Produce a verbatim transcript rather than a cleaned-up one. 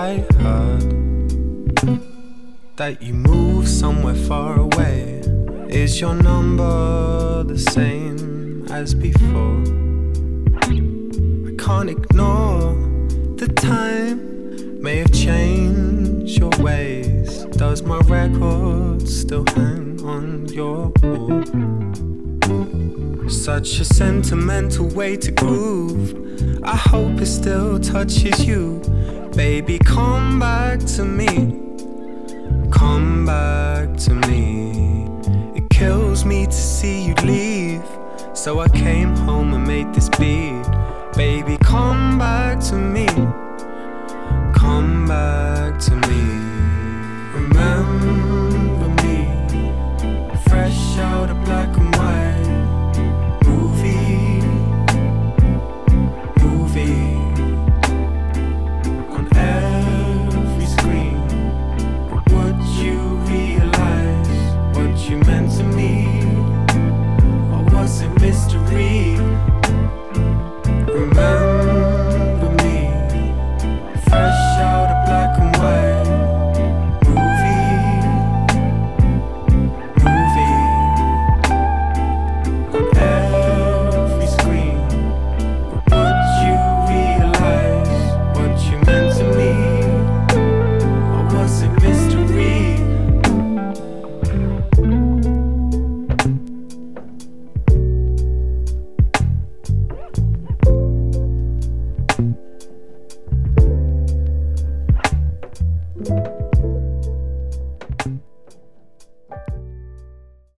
I heard that you moved somewhere far away. Is your number the same as before? I can't ignore the time may have changed your ways. Does my record still hang on your wall? Such a sentimental way to groove. I hope it still touches you. Baby, come back to me. Come back to me. It kills me to see you leave, so I came home and made this beat. Baby, come back to me. Come back to me.